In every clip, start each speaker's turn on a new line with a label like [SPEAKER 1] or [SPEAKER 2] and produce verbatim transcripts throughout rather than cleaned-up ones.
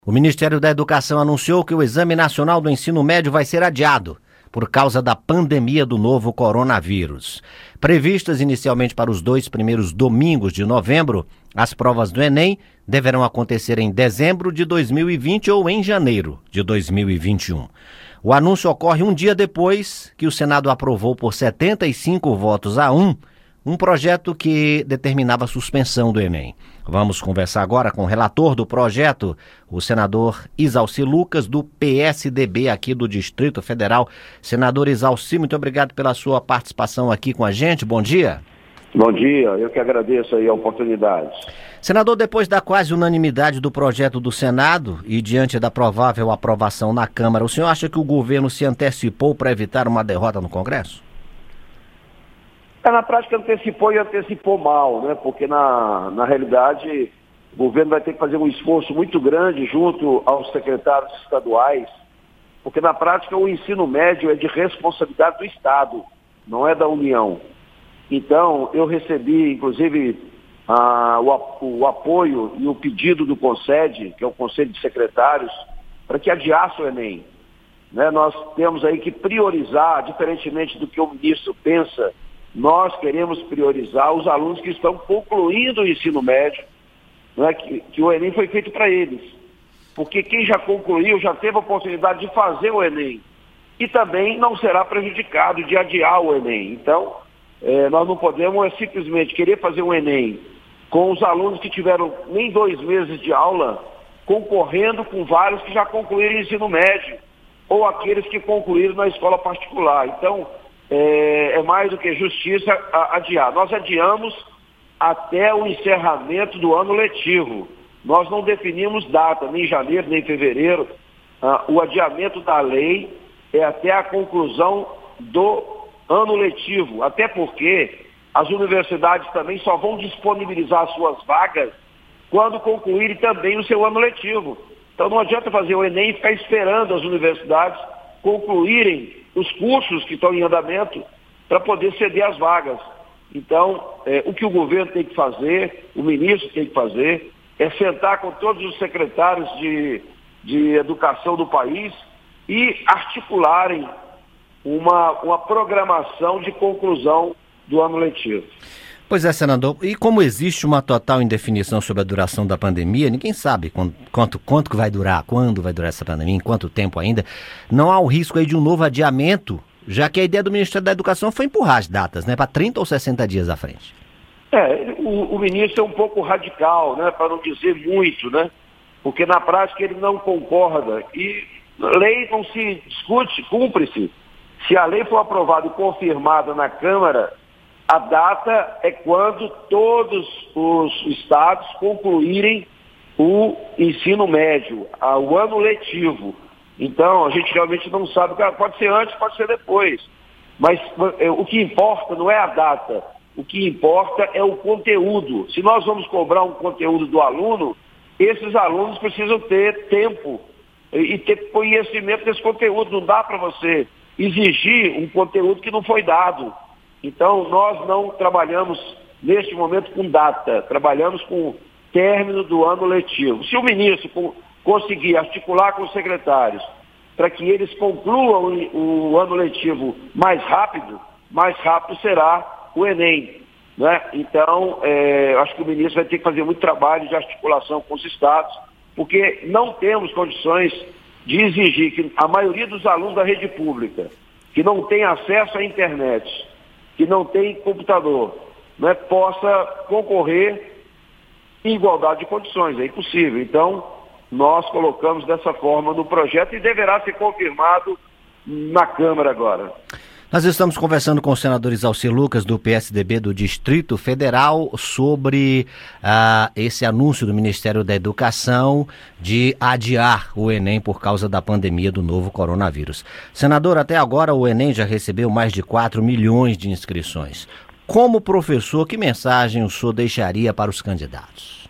[SPEAKER 1] O Ministério da Educação anunciou que o Exame Nacional do Ensino Médio vai ser adiado por causa da pandemia do novo coronavírus. Previstas inicialmente para os dois primeiros domingos de novembro, as provas do Enem deverão acontecer em dezembro de dois mil e vinte ou em janeiro de dois mil e vinte e um. O anúncio ocorre um dia depois que o Senado aprovou por setenta e cinco votos a um um projeto que determinava a suspensão do Enem. Vamos conversar agora com o relator do projeto, o senador Isalci Lucas, do P S D B aqui do Distrito Federal. Senador Isalci, muito obrigado pela sua participação aqui com a gente. Bom dia.
[SPEAKER 2] Bom dia, eu que agradeço aí a oportunidade.
[SPEAKER 1] Senador, depois da quase unanimidade do projeto do Senado e diante da provável aprovação na Câmara, o senhor acha que o governo se antecipou para evitar uma derrota no Congresso?
[SPEAKER 2] É, na prática antecipou e antecipou mal, né? Porque na, na realidade o governo vai ter que fazer um esforço muito grande junto aos secretários estaduais, porque na prática o ensino médio é de responsabilidade do Estado, não é da União. Então eu recebi inclusive a, o, o apoio e o pedido do CONSED, que é o Conselho de Secretários, para que adiasse o Enem. Né? Nós temos aí que priorizar, diferentemente do que o ministro pensa. Nós queremos priorizar os alunos que estão concluindo o ensino médio, né, que, que o Enem foi feito para eles. Porque quem já concluiu já teve a oportunidade de fazer o Enem e também não será prejudicado de adiar o Enem. Então, é, nós não podemos é, simplesmente querer fazer um Enem com os alunos que tiveram nem dois meses de aula, concorrendo com vários que já concluíram o ensino médio, ou aqueles que concluíram na escola particular. Então, É, é mais do que justiça adiar. Nós adiamos até o encerramento do ano letivo. Nós não definimos data, nem janeiro, nem fevereiro. Ah, o adiamento da lei é até a conclusão do ano letivo, até porque as universidades também só vão disponibilizar suas vagas quando concluírem também o seu ano letivo. Então não adianta fazer o Enem e ficar esperando as universidades concluírem os cursos que estão em andamento para poder ceder as vagas. Então, é, o que o governo tem que fazer, o ministro tem que fazer, é sentar com todos os secretários de, de educação do país e articularem uma, uma programação de conclusão do ano letivo.
[SPEAKER 1] Pois é, senador, e como existe uma total indefinição sobre a duração da pandemia, ninguém sabe quanto, quanto, quanto que vai durar, quando vai durar essa pandemia, em quanto tempo ainda, não há o risco aí de um novo adiamento, já que a ideia do Ministério da Educação foi empurrar as datas, né, para trinta ou sessenta dias à frente.
[SPEAKER 2] É, o, o ministro é um pouco radical, né, para não dizer muito, né, porque na prática ele não concorda e lei não se discute, cumpre-se. Se a lei for aprovada e confirmada na Câmara, a data é quando todos os estados concluírem o ensino médio, o ano letivo. Então, a gente realmente não sabe, pode ser antes, pode ser depois. Mas o que importa não é a data, o que importa é o conteúdo. Se nós vamos cobrar um conteúdo do aluno, esses alunos precisam ter tempo e ter conhecimento desse conteúdo. Não dá para você exigir um conteúdo que não foi dado. Então, nós não trabalhamos, neste momento, com data, trabalhamos com o término do ano letivo. Se o ministro conseguir articular com os secretários para que eles concluam o ano letivo mais rápido, mais rápido será o Enem. Né? Então, é, acho que o ministro vai ter que fazer muito trabalho de articulação com os estados, porque não temos condições de exigir que a maioria dos alunos da rede pública, que não tem acesso à internet, que não tem computador, né, possa concorrer em igualdade de condições. É impossível. Então, nós colocamos dessa forma no projeto e deverá ser confirmado na Câmara agora.
[SPEAKER 1] Nós estamos conversando com o senador Isalci Lucas, do P S D B do Distrito Federal, sobre uh, esse anúncio do Ministério da Educação de adiar o Enem por causa da pandemia do novo coronavírus. Senador, até agora o Enem já recebeu mais de quatro milhões de inscrições. Como professor, que mensagem o senhor deixaria para os candidatos?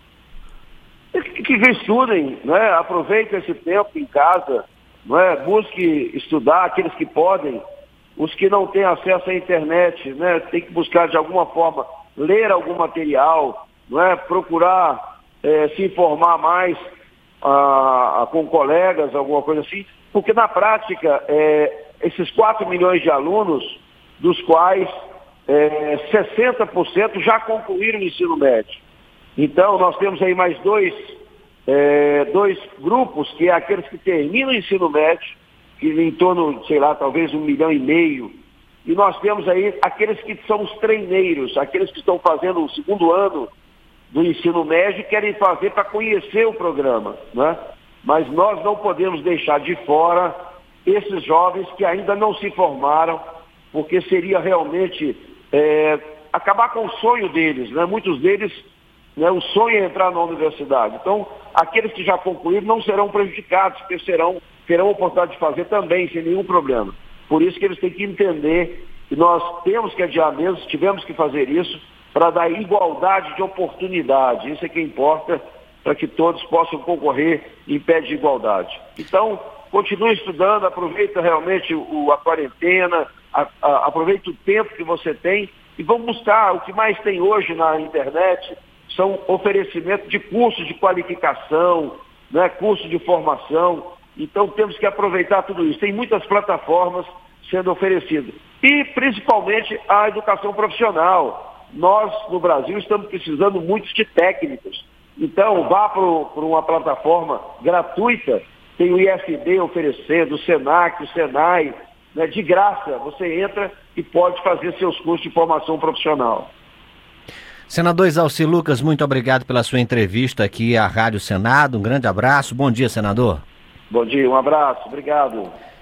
[SPEAKER 2] Que, que estudem, né? Aproveitem esse tempo em casa, não é? Busque estudar, aqueles que podem. Os que não têm acesso à internet, né, tem que buscar de alguma forma ler algum material, não é, procurar é, se informar mais ah, com colegas, alguma coisa assim, porque na prática, é, esses quatro milhões de alunos, dos quais é, sessenta por cento já concluíram o ensino médio. Então, nós temos aí mais dois, é, dois grupos, que é aqueles que terminam o ensino médio, que em torno, sei lá, talvez um milhão e meio, e nós temos aí aqueles que são os treineiros, aqueles que estão fazendo o segundo ano do ensino médio e querem fazer para conhecer o programa, né? Mas nós não podemos deixar de fora esses jovens que ainda não se formaram, porque seria realmente é, acabar com o sonho deles, né? Muitos deles, né, o sonho é entrar na universidade. Então, aqueles que já concluíram não serão prejudicados, porque serão, terão a oportunidade de fazer também, sem nenhum problema. Por isso que eles têm que entender que nós temos que adiar mesmo, tivemos que fazer isso, para dar igualdade de oportunidade. Isso é que importa, para que todos possam concorrer em pé de igualdade. Então, continue estudando, aproveita realmente o, a quarentena, a, a, aproveita o tempo que você tem e vamos buscar. O que mais tem hoje na internet são oferecimentos de cursos de qualificação, né, cursos de formação. Então, temos que aproveitar tudo isso. Tem muitas plataformas sendo oferecidas. E, principalmente, a educação profissional. Nós, no Brasil, estamos precisando muito de técnicos. Então, vá para uma plataforma gratuita, tem o I F B oferecendo, o Senac, o Senai, né, de graça. Você entra e pode fazer seus cursos de formação profissional.
[SPEAKER 1] Senador Exalci Lucas, muito obrigado pela sua entrevista aqui à Rádio Senado. Um grande abraço. Bom dia, senador.
[SPEAKER 2] Bom dia, um abraço. Obrigado.